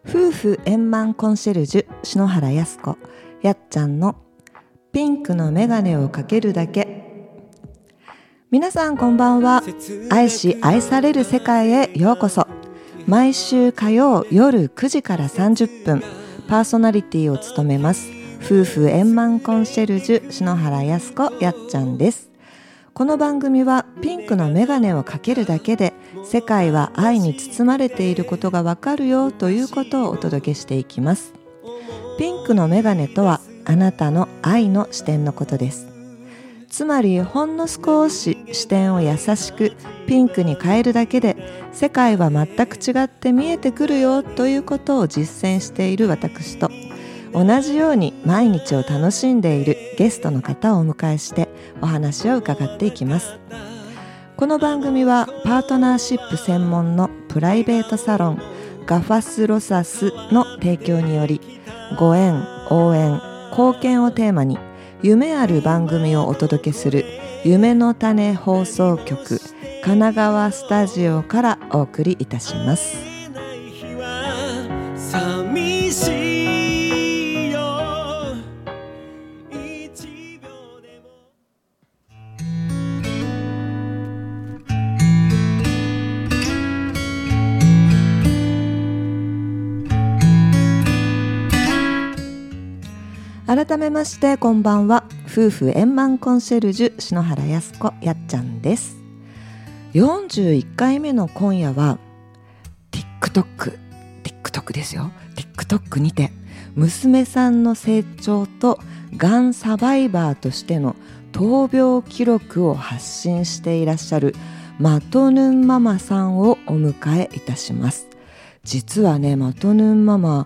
夫婦円満コンシェルジュ篠原靖子やっちゃんのピンクのメガネをかけるだけ。皆さんこんばんは。愛し愛される世界へようこそ。毎週火曜夜9時から30分パーソナリティを務めます夫婦円満コンシェルジュ篠原靖子やっちゃんです。この番組はピンクのメガネをかけるだけで世界は愛に包まれていることがわかるよということをお届けしていきます。ピンクのメガネとはあなたの愛の視点のことです。つまりほんの少し視点を優しくピンクに変えるだけで世界は全く違って見えてくるよということを実践している私と、同じように毎日を楽しんでいるゲストの方をお迎えしてお話を伺っていきます。この番組はパートナーシップ専門のプライベートサロンガファスロサスの提供により、ご縁、応援、貢献をテーマに夢ある番組をお届けする夢の種放送局神奈川スタジオからお送りいたします。寂しいよ1秒でも。改めましてこんばんは。夫婦円満コンシェルジュ篠原靖子やっちゃんです。41回目の今夜は TikTok ですよ。 TikTok にて娘さんの成長とがんサバイバーとしての闘病記録を発信していらっしゃるマトヌンママさんをお迎えいたします。実はね、マトヌンママ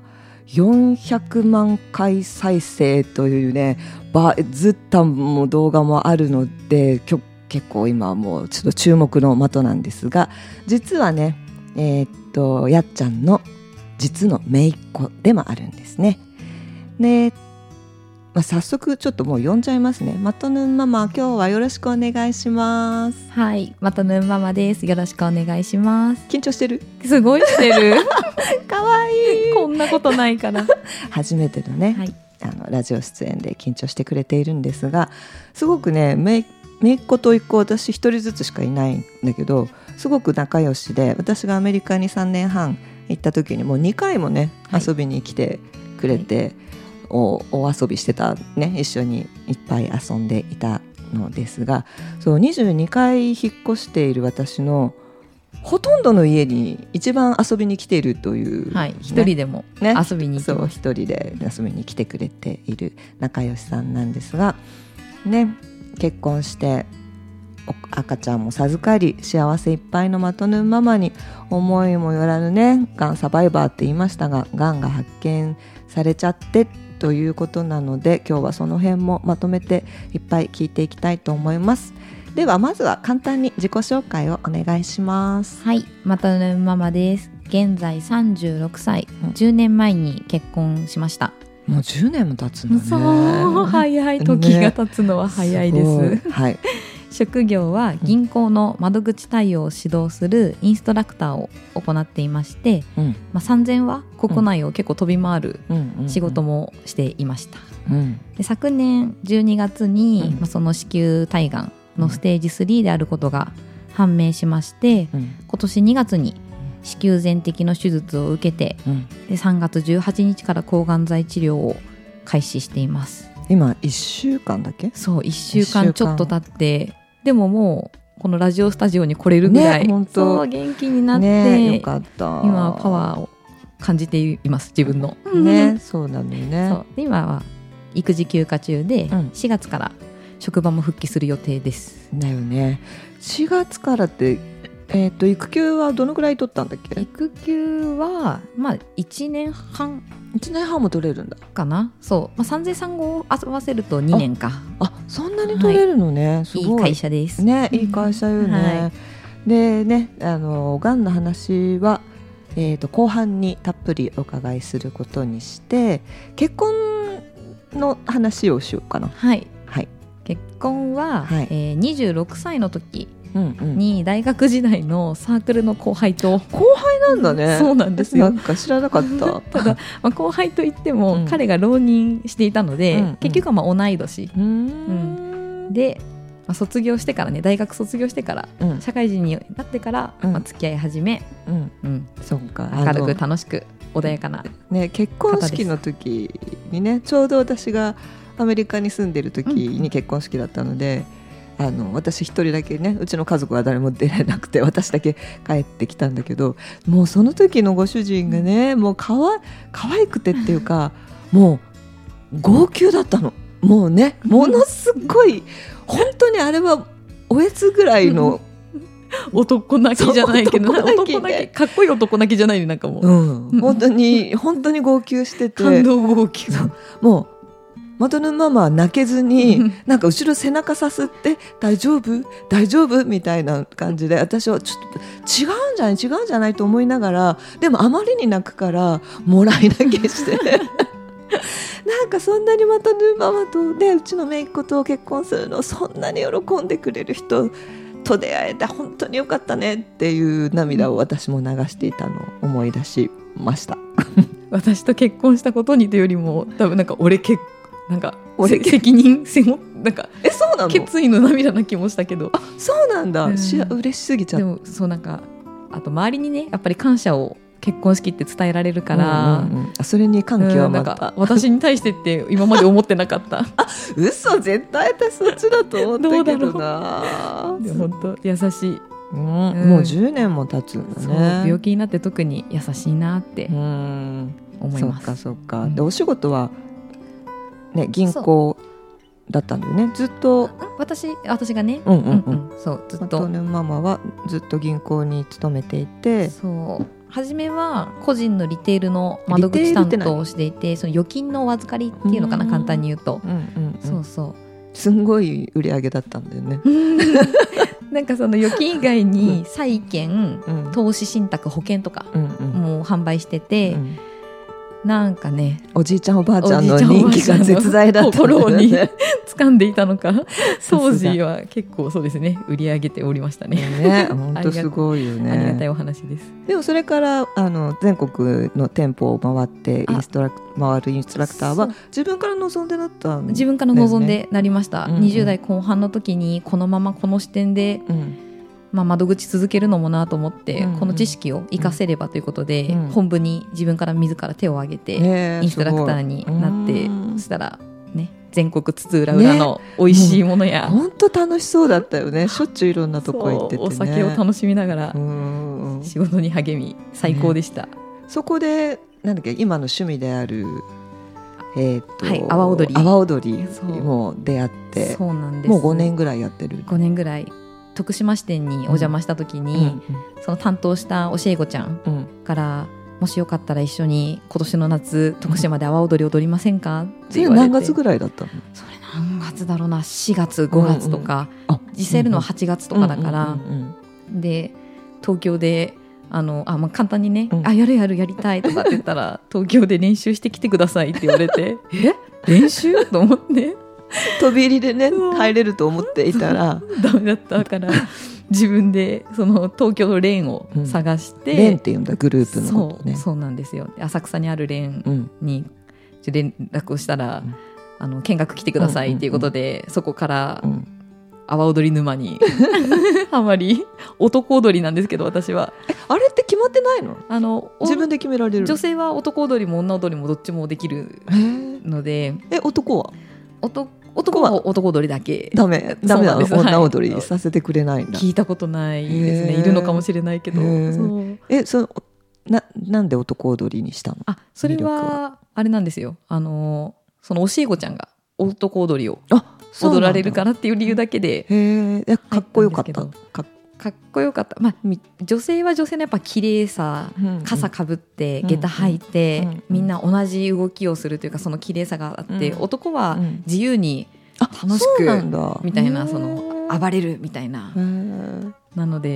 400万回再生というねバズったも動画もあるので、結構今もうちょっと注目の的なんですが、実はねやっちゃんの実の姪っ子でもあるんですね。で、早速ちょっともう呼んじゃいますね。マトヌンママ、今日はよろしくお願いします。 はい、マトヌンママです。よろしくお願いします。 緊張してる？ すごいしてるかわいい。 こんなことないかな初めてのね、はい、ラジオ出演で緊張してくれているんですが、すごくね姪っ子と一個私一人ずつしかいないんだけど、すごく仲良しで、私がアメリカに3年半行った時にもう2回もね、はい、遊びに来てくれて、はい、お遊びしてたね、一緒にいっぱい遊んでいたのですが、そう22回引っ越している私のほとんどの家に一番遊びに来ているという、 はい、一人でも遊びに来て、 そう一人で遊びに来てくれている仲良しさんなんですがね、結婚して赤ちゃんも授かり幸せいっぱいのマトヌンママに、思いもよらぬねがんサバイバーって言いましたが、がんが発見されちゃってということなので、今日はその辺もまとめていっぱい聞いていきたいと思います。ではまずは簡単に自己紹介をお願いします。 はい、マトヌンママです。現在36歳、10年前に結婚しました。 もう10年も経つんだね。 そう早い、時が経つのは早いです、 すはい、 職業は銀行の窓口対応を指導するインストラクターを行っていまして、3000は国内を結構飛び回る仕事もしていました、で昨年12月に、その子宮体がんのステージ3であることが判明しまして、今年2月に子宮全摘の手術を受けて、で3月18日から抗がん剤治療を開始しています。 今1週間だけ？ そう、1週間ちょっと経って、でももうこのラジオスタジオに来れるぐらい、ね、そう元気になって、 ね、よかった。 今はパワーを感じています自分の、 ね、そうだね。 そうで今は育児休暇中で、4月から職場も復帰する予定ですだよね。4月からって育休はどのぐらい取ったんだっけ？ 育休は1年半も取れるんだかな。そう、産前産後を合わせると2年か。 そんなに取れるのね、はい、すごいいい会社ですね。いい会社よね、はい、でね、がんの話は、後半にたっぷりお伺いすることにして、結婚の話をしようかな。 はい、はい、結婚は、26歳の時に大学時代のサークルの後輩と。 後輩なんだね。 そうなんですよ。 なんか知らなかったただ、後輩といっても、彼が浪人していたので、結局は同い年、で、卒業してからね、大学卒業してから、社会人になってから、付き合い始め、 そうか、 明るく楽しく穏やかな、 ね、結婚式の時にね、ちょうど私がアメリカに住んでる時に結婚式だったので、私一人だけね、うちの家族は誰も出れなくて、私だけ帰ってきたんだけど、もうその時のご主人がね、もう可愛くてっていうか、もう号泣だったの。もうね、ものすごい本当にあれはおえつぐらいの男泣きじゃないけど、男泣き、かっこいい男泣きじゃないね、なんかもう、 本当に号泣してて、 感動号泣。 もうマドヌママは泣けずに、なんか後ろ背中さすって大丈夫大丈夫みたいな感じで、私はちょっと違うんじゃないと思いながら、でもあまりに泣くからもらい泣きしてなんかそんなにマドヌママとね、うちの姪っ子と結婚するのそんなに喜んでくれる人と出会えて本当によかったねっていう涙を私も流していたのを思い出しました私と結婚したことにというよりも、多分なんかなんか責任背負なんかそうなの、 決意の涙な気もしたけど、 そうなんだ、嬉しすぎちゃった。 でもそう、なんかあと周りにね、やっぱり感謝を結婚式って伝えられるから、 それに感極まった、 私に対してって今まで思ってなかった嘘、絶対私そっちだと思ったけどな。 でも本当優しい、 もう10年も経つんだね。 そう、病気になって特に優しいなって思います。 そうか、でお仕事はね、銀行だったんだよね、ずっと。 私がね、そうずっと。 マドヌママはずっと銀行に勤めていて、 そう初めは個人のリテールの窓口担当をしていて、その預金のお預かりっていうのかな、簡単に言うと、そうそうすんごい売り上げだったんだよねなんかその預金以外に債券、投資信託、保険とかもう販売してて、なんかね、 おじいちゃんおばあちゃんの人気が絶大だったんだよね。 心に掴んでいたのか当時は結構そうですね、売り上げておりましたね。 本当すごいよね。 ありがたいお話です。 でもそれから全国の店舗を回って回るインストラクターは自分から望んでなったんだよね。 自分から望んでなりました。20代後半の時にこのままこの視点で、窓口続けるのもなと思って、この知識を生かせればということで、本部に自分から自ら手を挙げてインストラクターになって、そしたらね、全国津々浦々の美味しいものや、 本当楽しそうだったよね。しょっちゅういろんなとこ行っててね、 お酒を楽しみながら仕事に励み、最高でした。 そこでなんだっけ、今の趣味である阿波踊りも出会って、 そうなんです。 もう5年ぐらいやってる。 5年ぐらい徳島支店にお邪魔した時に、その担当した教え子ちゃんから、もしよかったら一緒に今年の夏徳島で阿波踊り踊りませんかって言われて。 何月ぐらいだったの？ それ何月だろうな、4月5月とか、実際やるのは8月とかだから、で東京で簡単にね、やりたいとかって言ったら東京で練習してきてくださいって言われて練習と思って飛び入りでね入れると思っていたらダメだったから自分でその東京のレーンを探して、 レーンっていうんだ、グループのことね。 そうなんですよ。浅草にあるレーンに連絡をしたら、見学来てくださいっていうことで、そこから阿波踊り沼にハマり、男踊りなんですけど、私はあれって決まってないの？自分で決められる？ 女性は男踊りも女踊りもどっちもできるので。 男は男踊りだけダメなの？女踊りさせてくれないんだ。 聞いたことないですね。いるのかもしれないけど。 なんで男踊りにしたの？ それはあれなんですよ。その教え子ちゃんが男踊りを踊られるからっていう理由だけで。 かっこよかった。 かっこよかった。女性は女性のやっぱ綺麗さ、傘かぶって下駄履いて、みんな同じ動きをするというか、その綺麗さがあって、男は自由に楽しくみたいな、その暴れるみたいな、なので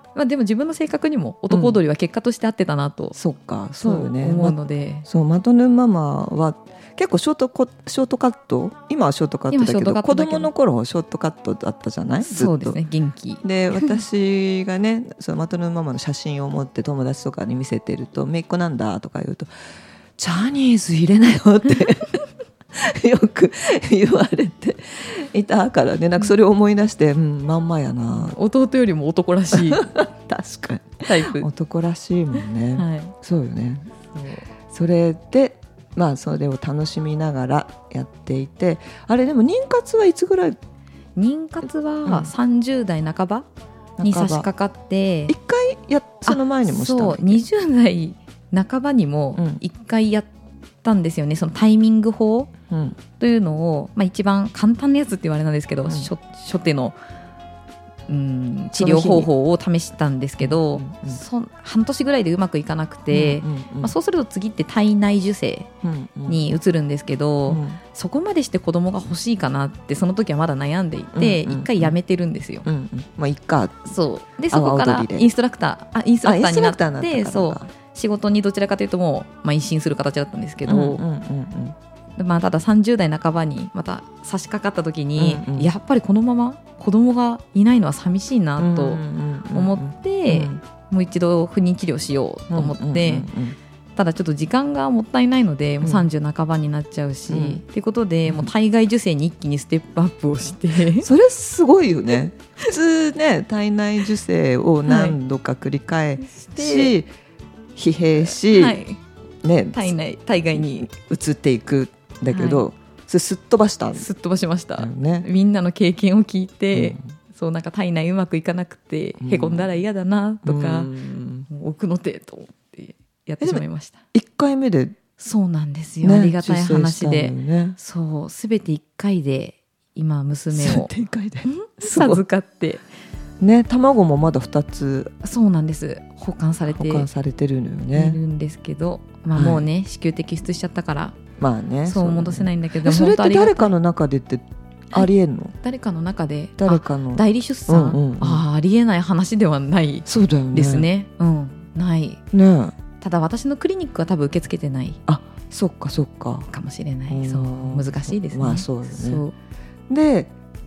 でも自分の性格にも男踊りは結果として合ってたなと、 そうか、そうよね、 思うので、 そうマトヌンママは結構ショートカット、今はショートカットだけど、子供の頃ショートカットだったじゃない、ずっと。 そうですね、元気で、私がねそのマトヌンママの写真を持って友達とかに見せてると、姪っ子なんだとか言うと、ジャニーズ入れなよってよく言われていたからね、なんかそれを思い出して、まんまやな、 弟よりも男らしい確かにタイプ男らしいもんね、 はい、 そうよね。それでそれを楽しみながらやっていて、あれでも妊活はいつぐらい？ 妊活は30代半ばに差し掛かって、 一回その前にもしたの？ そう、20代半ばにも一回やったんですよね、そのタイミング法というのを、一番簡単なやつって言われたんですけど、初手の治療方法を試したんですけど、半年ぐらいでうまくいかなくて、そうすると次って体内受精に移るんですけど、そこまでして子供が欲しいかなってその時はまだ悩んでいて、一回やめてるんですよ。 いっか、 そうで、そこからインストラクターになって、そう仕事にどちらかというともう邁進する形だったんですけど、ただ30代半ばにまた差し掛かった時に、やっぱりこのまま子供がいないのは寂しいなと思って、もう一度不妊治療しようと思って、ただちょっと時間がもったいないので、もう30半ばになっちゃうし、っていうことでもう体外受精に一気にステップアップをしてそれすごいよね。普通ね、体内受精を何度か繰り返し、疲弊し、体外に移っていくんだけど、それすっ飛ばしたんすっ飛ばしました、みんなの経験を聞いて、そうなんか体内うまくいかなくてへこんだら嫌だなとか、奥の手と思ってやってしまいました。 1回目で、 そうなんですよ、ありがたい話で、そうすべて1回で今娘を授かってね、卵もまだ2つ、 そうなんです、保管されてるのよね。 いるんですけど、もうね子宮摘出しちゃったからそう戻せないんだけど、 それって誰かの中でってありえんの？ 誰かの中で、 誰かの代理出産、ありえない話ではないですね。ないね。ただ私のクリニックは多分受け付けてない。 そっかそっかかもしれない。そう難しいですね。 そうですね。で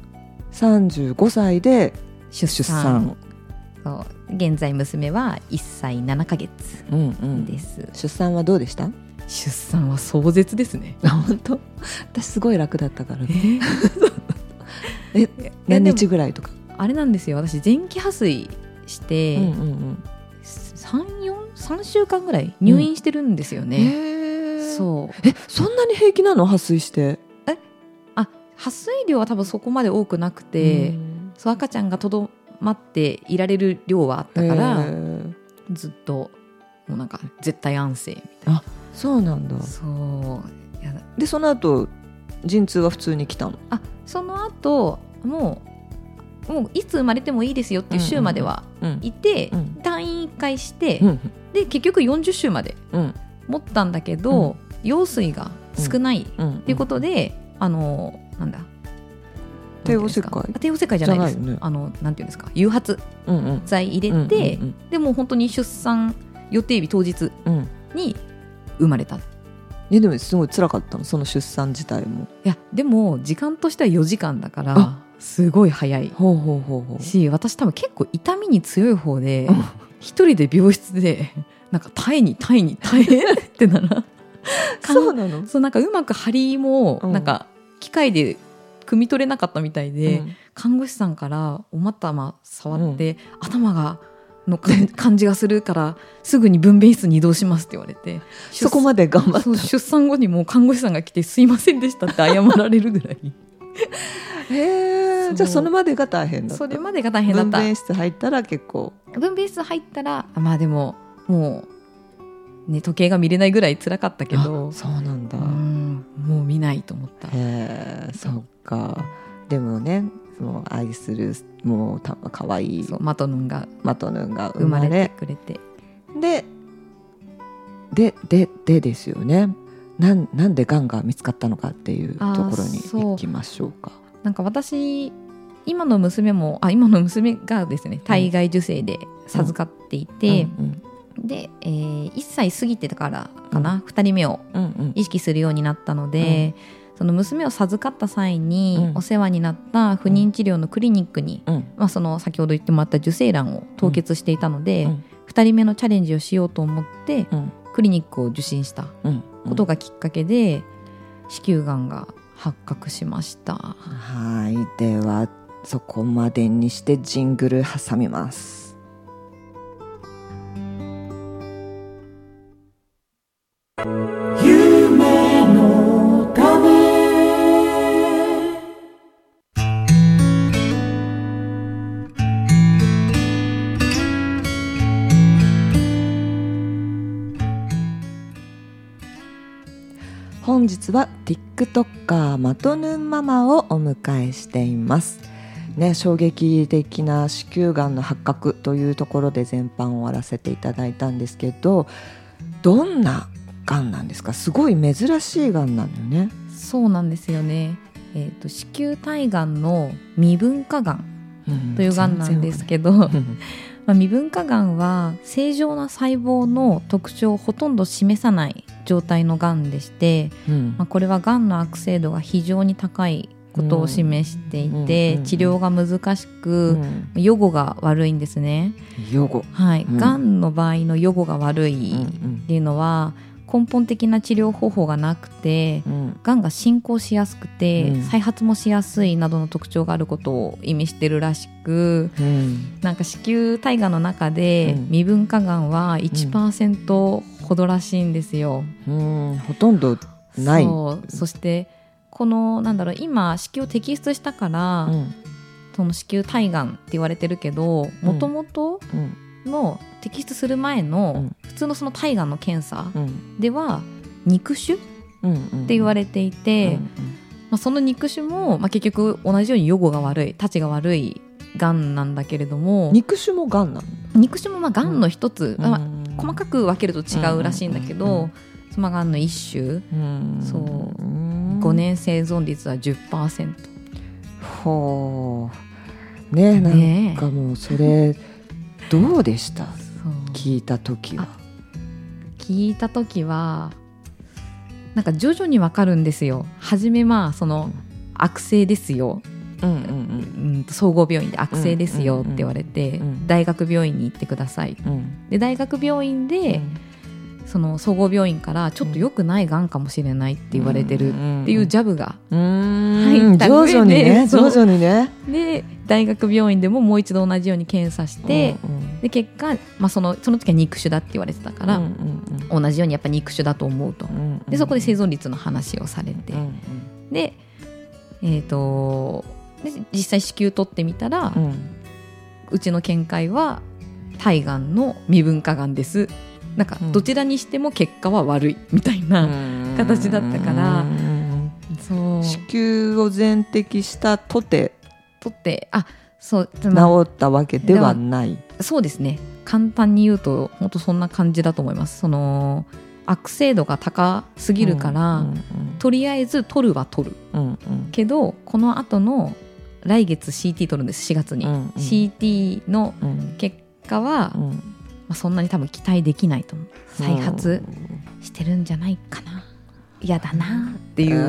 35歳で出産。 そう現在娘は1歳7ヶ月です。 出産はどうでした？ 出産は壮絶ですね。 本当？私すごい楽だったから。何日ぐらいとか？ あれなんですよ、私前期破水して3週間ぐらい入院してるんですよね。そうそんなに平気なの？破水して。 破水量は多分そこまで多くなくて、そう赤ちゃんがとどまっていられる量はあったから、ずっともうなんか絶対安静みたいな。 そうなんだ。 そうでその後陣痛は普通に来たの？ その後もういつ生まれてもいいですよっていう週まではいて、退院1回して、で結局40週まで持ったんだけど、羊水が少ないっていうことで、なんだ帝王切開？ 帝王切開じゃないです。なんていうんですか、誘発剤入れて、でも本当に出産予定日当日に生まれた。 でもすごい辛かったの？その出産自体も。 いやでも時間としては4時間だからすごい早いし、私多分結構痛みに強い方で、一人で病室でなんか耐えってならそうなの？ そうなんかうまく針もなんか機械で汲み取れなかったみたいで、看護師さんからお股触って、頭がの感じがするからすぐに分娩室に移動しますって言われて、 そこまで頑張った。 出産後にもう看護師さんが来てすいませんでしたって謝られるぐらいじゃあそれまでが大変だった。 それまでが大変だった。 分娩室入ったら結構、 分娩室入ったらでももうね時計が見れないぐらい辛かったけど。 そうなんだ。 もう見ないと思った。 そっか。でもね、その愛するもうかわいいマトヌンが生まれてくれて、 でですよね。なんでがんが見つかったのかっていうところに行きましょうか。 なんか私今の娘がですね体外受精で授かっていて、で、1歳過ぎてからかな、2人目を意識するようになったので、その娘を授かった際にお世話になった不妊治療のクリニックに、その先ほど言ってもらった受精卵を凍結していたので、2人目のチャレンジをしようと思って、クリニックを受診したことがきっかけで子宮がんが発覚しました。 はい、ではそこまでにしてジングル挟みます。夢のため。本日は TikToker マトヌンママをお迎えしていますね。衝撃的な子宮がんの発覚というところで全般終わらせていただいたんですけど、どんながんなんですか？すごい珍しいがんなんだよね。 そうなんですよね。子宮体がんの未分化がんというがんなんですけど、未分化がんは正常な細胞の特徴をほとんど示さない状態のがんでして、これはがんの悪性度が非常に高いことを示していて、治療が難しく、予後が悪いんですね。 予後、 はい、がんの場合の予後が悪いっていうのは、根本的な治療方法がなくて、がんが進行しやすくて、再発もしやすいなどの特徴があることを意味しているらしく、なんか子宮体がんの中で未分化がんは 1% ほどらしいんですよ。 ほとんどない。 そしてこの今子宮を摘出したから、その子宮体がんって言われてるけど、もともとの摘出する前の普通のその体がんの検査では肉腫って言われていて、その肉腫も結局同じように予後が悪い、たちが悪いがんなんだけれども、 肉腫もがんなの？ 肉腫もがんの一つ、細かく分けると違うらしいんだけど、がんの一種、そう5年生存率は 10%。 ほうね。なんかもうそれどうでした？聞いた時はなんか徐々に分かるんですよ。初めその悪性ですよ、総合病院で悪性ですよって言われて、大学病院に行ってください、で大学病院で、その総合病院からちょっと良くないがんかもしれないって言われてるっていうジャブが入った上で、 徐々にねで大学病院でももう一度同じように検査して、で結果、その時は肉腫だって言われてたから、同じようにやっぱ肉腫だと思うと、でそこで生存率の話をされて、で実際子宮取ってみたら、うちの見解は体がんの未分化がんです、なんかどちらにしても結果は悪いみたいな形だったから、 そう子宮を全摘したとてそう治ったわけではない。 そうですね、簡単に言うと本当そんな感じだと思います。その悪性度が高すぎるから、とりあえず取るは取る、けどこの後の来月 CT 取るんです。4月に、CT の結果は、そんなに多分期待できないと思う。再発してるんじゃないかな、嫌だなっていう、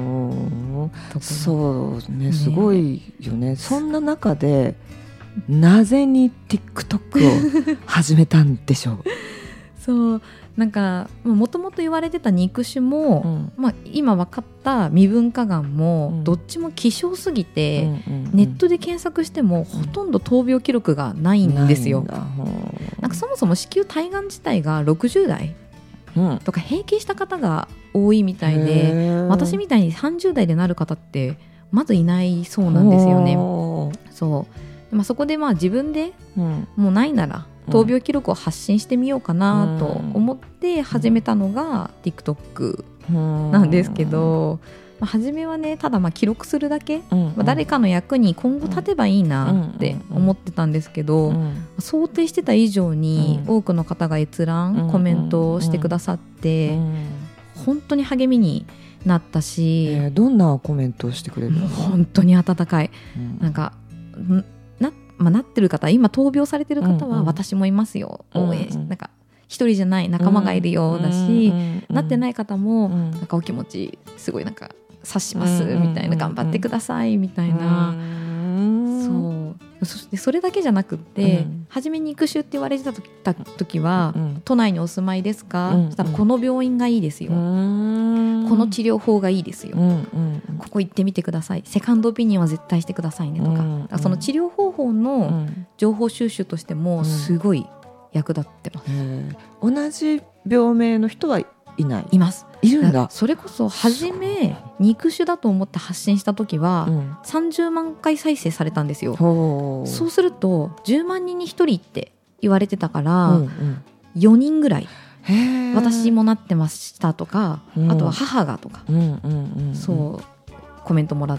そうね、すごいよね。そんな中でなぜに TikTok を始めたんでしょう？ そうなんかもともと言われてた肉腫も、今分かった未分化がんも、どっちも希少すぎて、ネットで検索してもほとんど闘病記録がないんですよ。なんかそもそも子宮体がん自体が60代とか平均した方が多いみたいで、私みたいに30代でなる方ってまずいないそうなんですよね。そうで、そこで自分でもうないなら闘病記録を発信してみようかなと思って始めたのが TikTok なんですけど、初めはねただ記録するだけ、誰かの役に今後立てばいいなって思ってたんですけど、想定してた以上に多くの方が閲覧、コメントをしてくださって、本当に励みになったし、 どんなコメントをしてくれるの？ 本当に温かい、なんかなってる方、今闘病されてる方は私もいますよ、応援なんか一人じゃない仲間がいるよだし、なってない方もなんかお気持ちすごいなんか察しますみたいな、頑張ってくださいみたいな、それだけじゃなくって、初めに育種って言われてた時は、都内にお住まいですか、そしたらこの病院がいいですよ、この治療法がいいですよ、ここ行ってみてください、セカンドオピニオンは絶対してくださいねとか、だからその治療方法の情報収集としてもすごい役立ってます。 同じ病名の人はいない？ います。 いるんだ。 それこそ初め肉種だと思って発信した時は、30万回再生されたんですよ。そうすると10万人に1人って言われてたから、4人ぐらい私もなってましたとか、あとは母がとか、そうコメントもらって、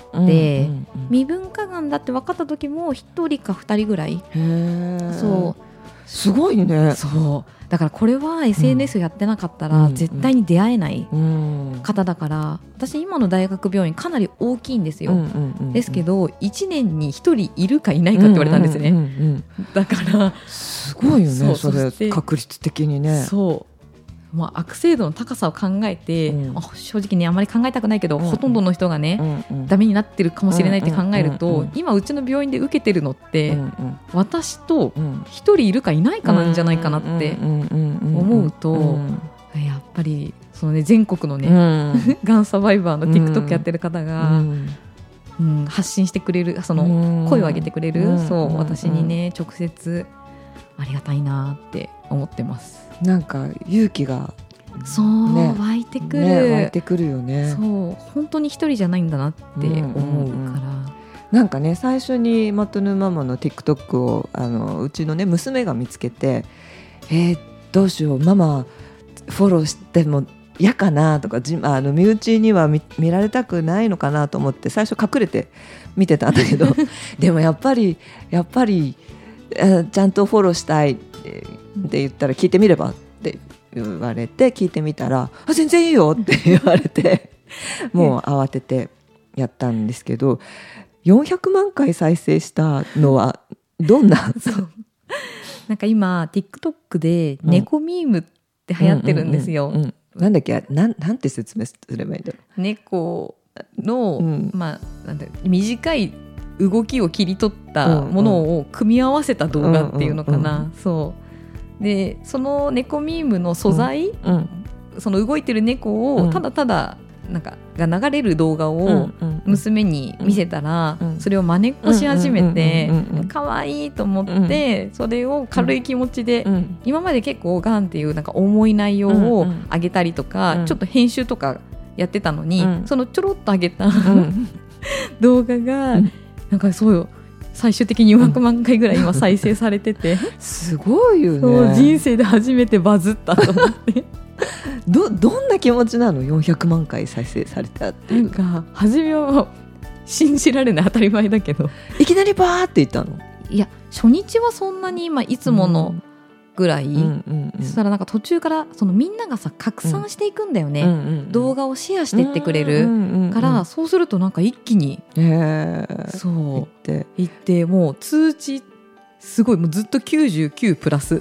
未分化がんだって分かった時も1人か2人ぐらい。そうすごいね。 そうだからこれは SNS やってなかったら絶対に出会えない方だから、私今の大学病院かなり大きいんですよ、ですけど1年に1人いるかいないかって言われたんですね、だからすごいよね。それ確率的にね。 悪性度の高さを考えて、正直ねあまり考えたくないけど、ほとんどの人がね、ダメになってるかもしれないって考えると、今うちの病院で受けてるのって、私と一人いるかいないかなんじゃないかなって思うと、やっぱりその、ね、全国のね、がんサバイバーの TikTok やってる方が、発信してくれる、その声を上げてくれる、そう私にね直接ありがたいなって思ってます。 なんか勇気が、 湧いてくる、 湧いてくるよね。 本当に一人じゃないんだなって思うから、 なんかね、最初にマトヌママの TikTok をうちのね娘が見つけて、どうしよう、ママフォローしても嫌かなとか、身内には 見られたくないのかなと思って最初隠れて見てたんだけどでもやっぱりちゃんとフォローしたいって言ったら、聞いてみればって言われて聞いてみたら、全然いいよって言われてもう慌ててやったんですけど、400万回再生したのはどんななんか今 TikTok で猫ミームって流行ってるんですよ。 なんだっけ、なんて説明すればいいんだろう。 猫の、なんだ短い動きを切り取ったものを組み合わせた動画っていうのかな。でその猫ミームの素材、その動いてる猫をただただなんかが流れる動画を娘に見せたら、それを真似っこし始めて、可愛いと思って、それを軽い気持ちで、今まで結構ガンっていうなんか重い内容を上げたりとか、ちょっと編集とかやってたのに、そのちょろっと上げた動画がなんかそうよ、最終的に400万回ぐらい今再生されててすごいよね。 人生で初めてバズったと思ってどんな気持ちなの？400万回再生されたっていう。 なんか初めは信じられない、当たり前だけどいきなりバーって言ったの？ いや、初日はそんなにいつものぐらい、そしたらなんか途中からそのみんながさ拡散していくんだよね、動画をシェアしていってくれるから、そうするとなんか一気にそういってもう通知すごい、もうずっと99プラス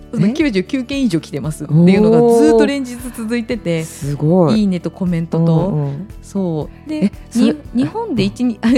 99件以上来てますっていうのがずっと連日続いてて、 すごいいいねとコメントと、そうで日本で1日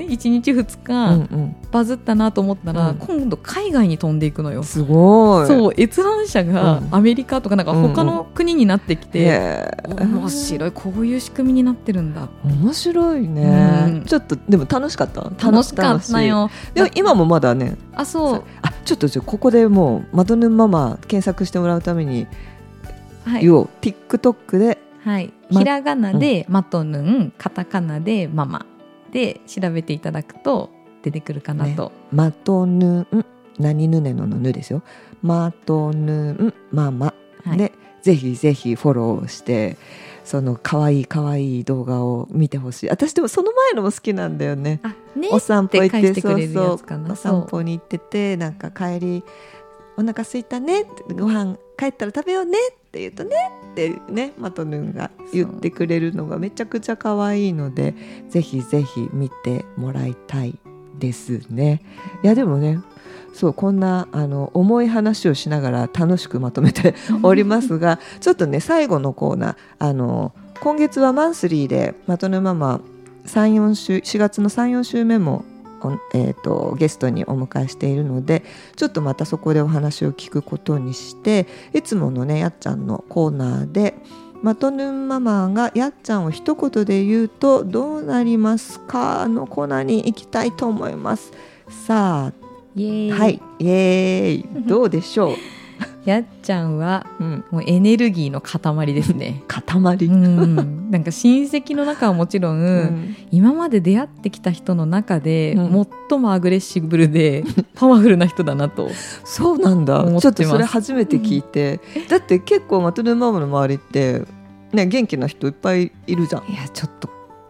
2日バズったなと思ったら、今度海外に飛んでいくのよ。 すごい。 そう、閲覧者がアメリカとかなんか他の国になってきて、面白い、こういう仕組みになってるんだ。 面白いね、ちょっとでも楽しかった。 楽しかったよ。 でも今もまだね、 そう、 ちょっとここでもうマトヌンママ検索してもらうために言おう、TikTok で、 ひらがなでマトヌン、カタカナでママで調べていただくと出てくるかなと、 マトヌン、何ヌネのヌですよ、マトヌンママ、でぜひぜひフォローしてそのかわいい動画を見てほしい。私でもその前のも好きなんだよね。お散歩行って、お散歩に行ってて、なんか帰りお腹空いたねって、ご飯帰ったら食べようねって言うとねってね、マトヌンが言ってくれるのがめちゃくちゃ可愛いので、ぜひぜひ見てもらいたいですね。いやでもね、そうこんな重い話をしながら楽しくまとめておりますがちょっとね最後のコーナー今月はマンスリーでまとねママ4月の 3,4 週目もゲストにお迎えしているのでちょっとまたそこでお話を聞くことにしていつものねやっちゃんのコーナーでまとぬんママがやっちゃんを一言で言うとどうなりますかのコーナーに行きたいと思います。さあイエーイ、 はい、イエーイどうでしょうやっちゃんはもうエネルギーの塊ですね塊なんか親戚の中はもちろん、今まで出会ってきた人の中で、最もアグレッシブルでパワフルな人だなとそうなんだ。ちょっとそれ初めて聞いて、だって結構まとねママの周りってね元気な人いっぱいいるじゃん。 いやちょっと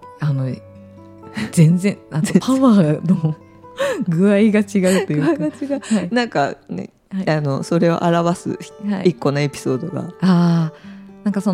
全然パワーの具合が違うというかはい、なんかね、はい、それを表す一個のエピソードが、 なんか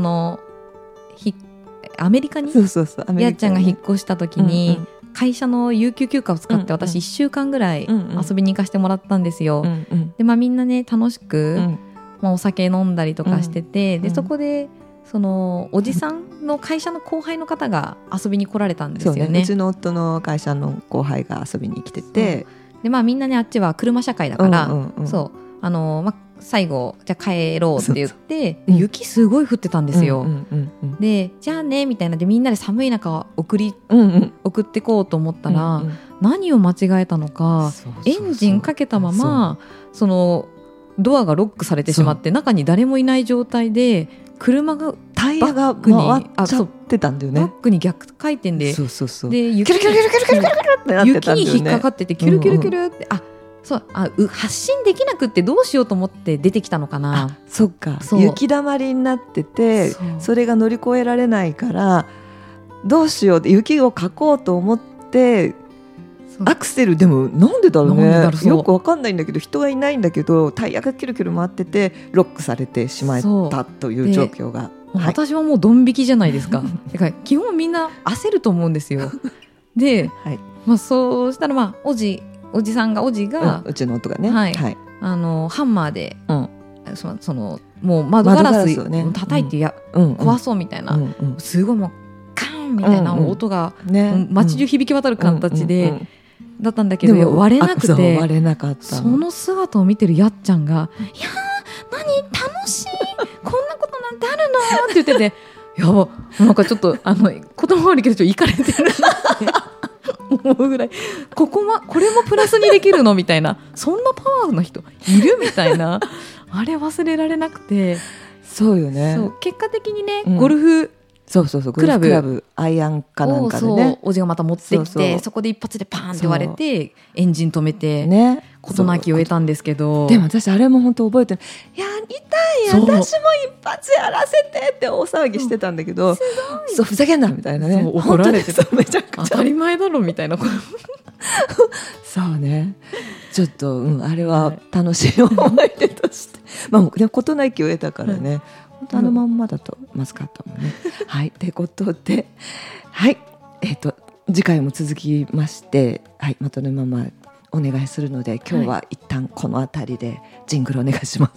アメリカにやっちゃんが引っ越した時に、会社の有給休暇を使って私1週間ぐらい遊びに行かせてもらったんですよ、でみんなね楽しく、お酒飲んだりとかしてて、でそこでおじさんの会社の後輩の方が遊びに来られたんですよ ね。 うちの夫の会社の後輩が遊びに来てて、 でみんなねあっちは車社会だから、最後じゃあ帰ろうって言って雪すごい降ってたんですよ、でじゃあねみたいなでみんなで寒い中送ってこうと思ったら、何を間違えたのかエンジンかけたままドアがロックされてしまって中に誰もいない状態で車がタイヤが回っちゃってたんだよね。 バックに逆回転で、で雪に引っかかっててキュルキュルキュルって、発信できなくってどうしようと思って出てきたのかな。 そっか、雪だまりになってて それが乗り越えられないからどうしようって雪をかこうと思ってアクセルでもなんでだろうね、よくわかんないんだけど人がいないんだけどタイヤがキュルキュル回っててロックされてしまったという状況が、 私はもうドン引きじゃないですかだから基本みんな焦ると思うんですよで、そうしたらおじが、 うちの夫がね、 ハンマーで、もう窓ガラスを叩いて壊そうみたいな、すごいもうカーンみたいな音が街中響き渡る形でだったんだけど、割れなくて割れなかった。 その姿を見てるやっちゃんがいや何楽しいこんなことなんてあるのって言っててやばなんかちょっと言葉悪いけどちょっとイカれてるなって思うぐらいこれもプラスにできるのみたいな、そんなパワーの人いるみたいなあれ忘れられなくて、 そうよね。 結果的にね、ゴルフクラブアイアンかなんかでねおじがまた持ってきて、そこで一発でパーンって割れてエンジン止めて事なきを得たんですけど、 でも私あれも本当覚えてる。いや痛い私も一発やらせてって大騒ぎしてたんだけど、そうふざけんなみたいなね、 怒られてためちゃくちゃ当たり前だろみたいなそうね、ちょっと、あれは楽しい思い出として事なきを得たからね、本当まんまだとまずかったもんねはい、ということで、はい、次回も続きまして、はい、まとねママお願いするので、今日は一旦この辺りでジングルお願いします。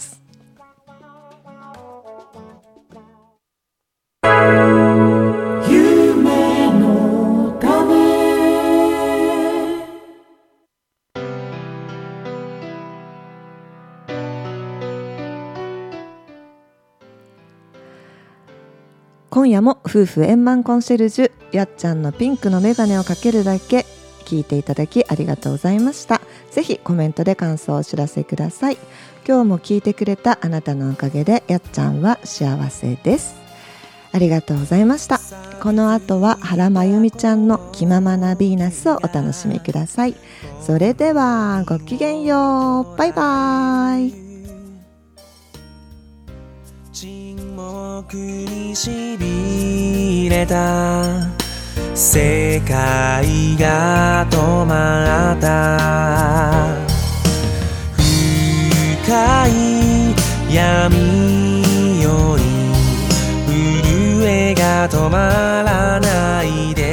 夢の種。今夜も夫婦円満コンシェルジュやっちゃんのピンクのメガネをかけるだけ聞いていただきありがとうございました。ぜひコメントで感想をお知らせください。今日も聞いてくれたあなたのおかげでやっちゃんは幸せです。ありがとうございました。この後は原まゆみちゃんの気ままなヴィーナスをお楽しみください。それではごきげんよう。バイバイ。沈黙にしびれた世界が止まった。深い闇より震えが止まらないで